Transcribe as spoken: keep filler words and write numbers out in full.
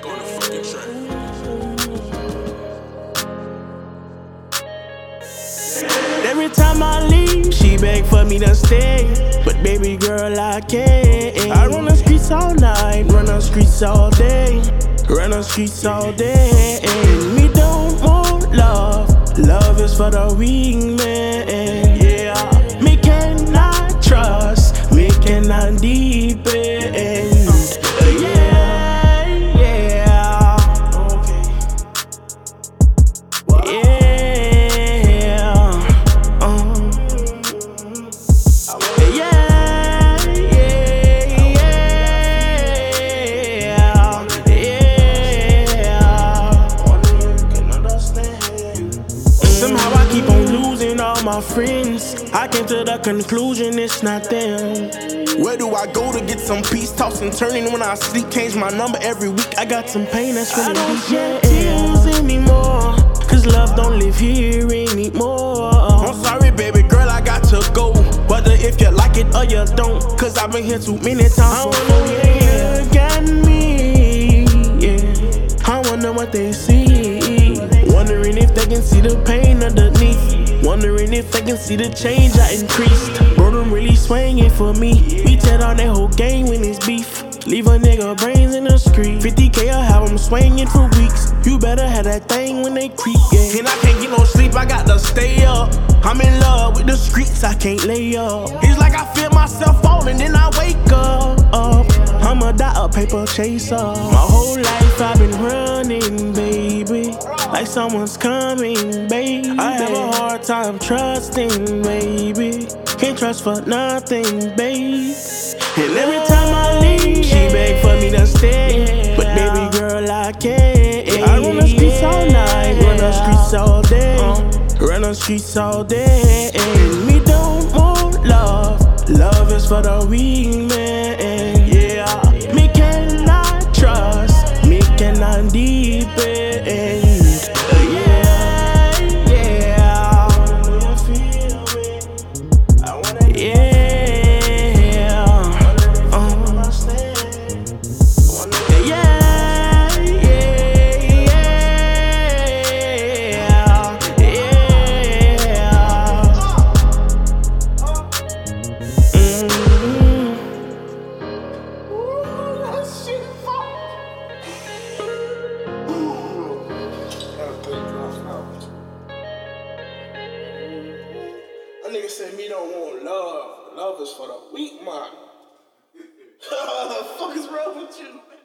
on the fucking track. Every time I leave, she beg for me to stay, but baby girl, I can't. I run the streets all night, run the streets all day, run the streets all day. Me don't want love, love is for the weak man. Yeah, me cannot trust, me cannot depend. Yeah, yeah, okay. Yeah. Somehow I keep on losing all my friends. I came to the conclusion it's not them. Where do I go to get some peace? Tossing, turning when I sleep. Change my number every week. I got some pain that's really deep. I don't shed tears anymore, cause love don't live here anymore. I'm sorry, baby girl, I got to go. Whether if you like it or you don't, cause I've been here too many times. I wanna look at me, yeah. I wonder what they see. Wondering if they can see the pain underneath. Wondering if they can see the change I increased. Bro, them really swinging for me. We tear down that whole game when it's beef. Leave a nigga brains in the street. fifty K, I have them swinging for weeks. You better have that thing when they creep, yeah. And I can't get no sleep, I got to stay up. I'm in love with the streets, I can't lay up. It's like I feel myself falling, then I wake up. up. I'm a die, a paper chaser. My whole life I've been running, baby, like someone's coming, baby. I have a hard time trusting, baby. Can't trust for nothing, baby. And every time I leave, she beg for me to stay, but baby girl, I can't. I run the streets all night, run the streets all day, run the streets all day. And me don't want love, love is for the weak man. Yeah, me cannot trust, me cannot depend. That nigga said me don't want love. Love is for the weak man. What the fuck is wrong with you?